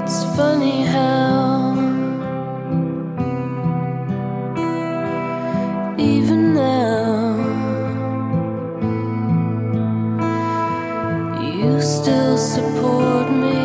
It's funny how even now you still support me.